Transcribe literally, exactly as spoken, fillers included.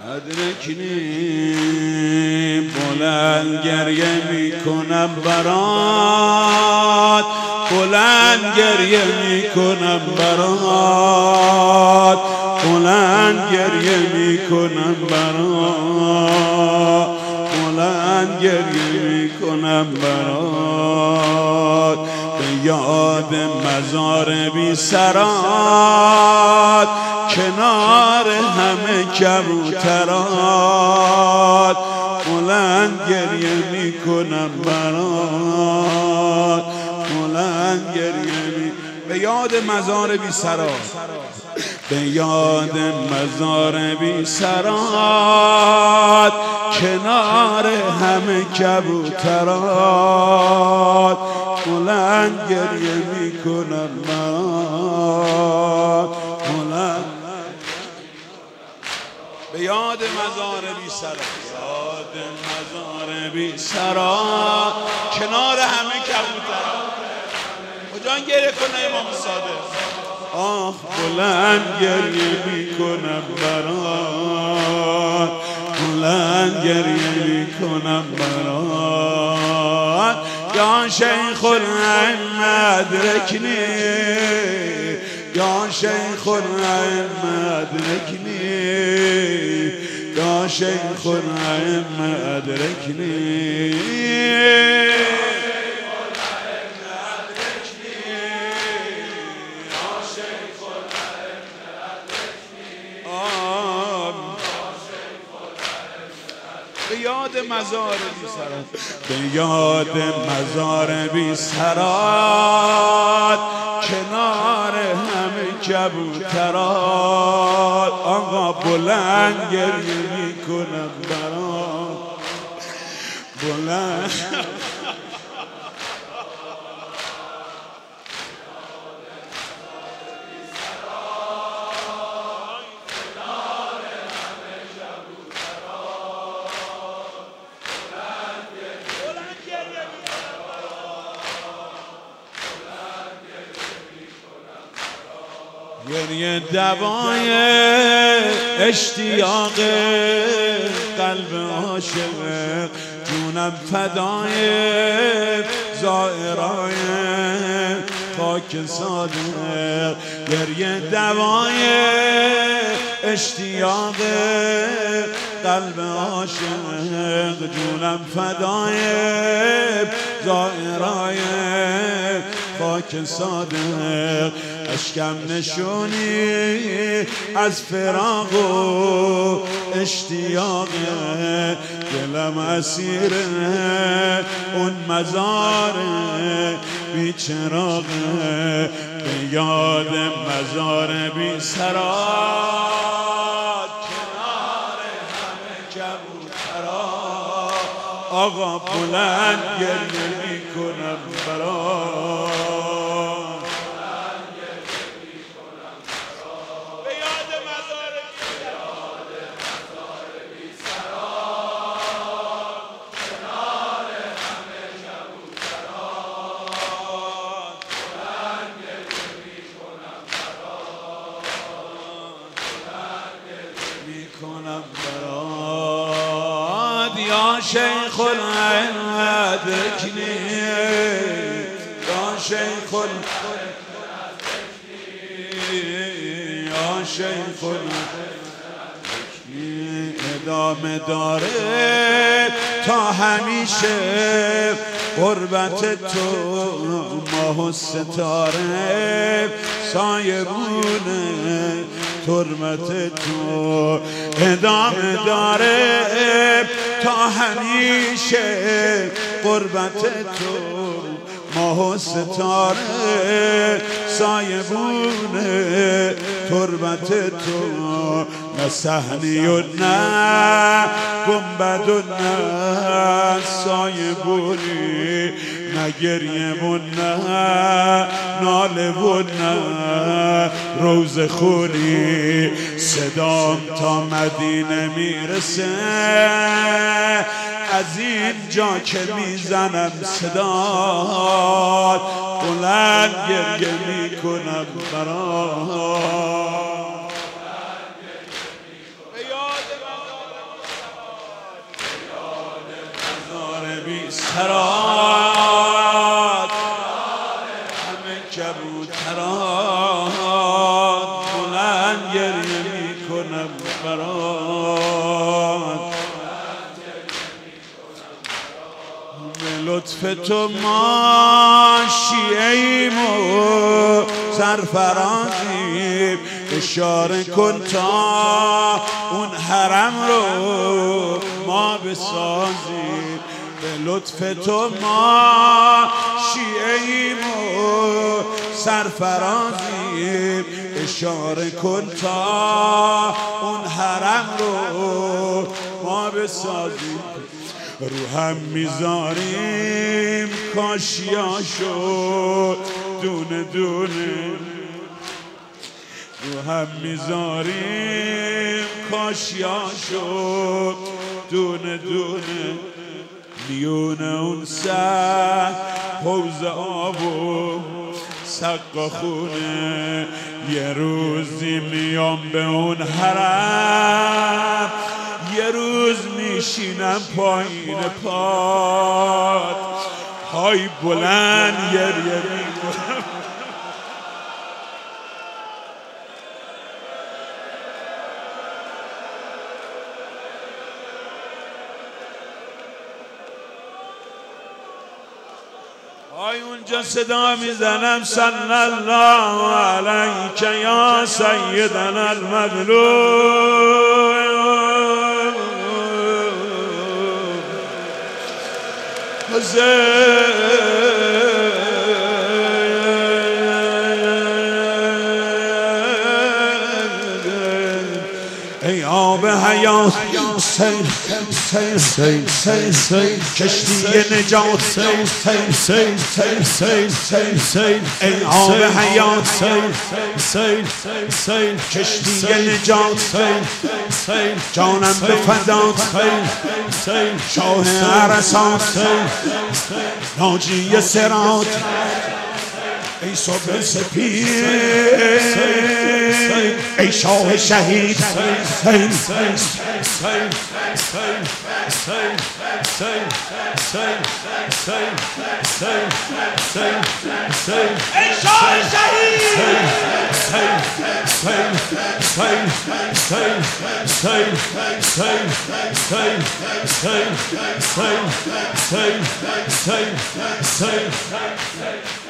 ادرکنی بلند گریه میکنم برات، بلند گریه میکنم برات، بلند گریه میکنم برات، بلند گریه میکنم برات. به یاد مزار بی سرات، کنار همه کبوترات، بلند گریه میکنم برات، بلند گریه می به یاد مزار بی سرات، به یاد مزار بی سرات، کنار همه کبوترات، بلند گریه میکنم برات، بلند به یاد مزار بی سرات، یاد مزار بی سرات، کنار همه کبوترات. کجان گریه کنه امام صادق؟ آه بلند گریه میکنم برات، بلند گریه میکنم برات. یا شیخ العلم ادرکنی، یا شیخ العلم ادرکنی، یا شیخ العلم ادرکنی. به یاد مزار بی سرات، به یاد مزار بی سرات، کنار همه کبوترات. آقا بلند گریه میکنم برات، بلند گریه دوای اشتیاق قلب عاشق، جونم فدای زائرای خاک صادق. گریه دوای اشتیاق قلب عاشق، جونم فدای زائرای خاک صادق. اشکم نشونی از فراق و اشتیاق، دلم اسیر اون مزار بی چراغ. به یاد مزار بی سرات، کنار همه کبوترات. آقا بلند گریه میکنم برات، میکنم برات. یا شیخ العلم ادرکنی، یا شیخ العلم ادرکنی، یا شیخ العلم. ادامه داره تا همیشه قربت تو ماه و ستاره، سایبونه ترمت تو. ادامه داره تا همیشه قربت تو ماه و ستاره، سایبونه تربت تو. نه صحنی و نه گنبد و نه سایبونی، نه گریه و نه ناله و نه روز خونی. صدام تا مدینه میرسه، از این جا که میزنم صدات، بلند گریه میکنم برات. به یاد کبوترات بلند گریه میکنم برات به لطف تو ما شیعیم و سرفرازیم اشاره کن تا اون حرم رو ما بسازیم به لطف تو ما شیعیم و سرفرازیم اشاره کن تا اون حرم رو ما بسازیم رو هم میذاریم کاشیاشو دونه دونه رو هم میذاریم کاشیاشو دونه دونه میونه اون سر حوض آب و سقا خونه یه روزی میام به اون حرم یه روز میشینم پایین پات پای بلند گریه میکنم آی اونجا صدا میزنم صلی الله علیک یا سیدنا المظلوم ای آب حیات سیل سیل سیل سیل سیل کشتی نجات سیل سیل سیل سیل سیل سیل سیل ای آب حیات سیل سیل سیل کشتی نجات سیل سیل جانم به فدات سیل سیل شاه عرصات سیل ناجی صراط ای صبح سپید ای شاه شهید سیل سیل سیل سیل سیل سیل سیل سیل سیل سیل سیل ای شاه شهید سیل سیل سیل سیل سیل سیل سیل سیل سیل سیل سیل سیل سیل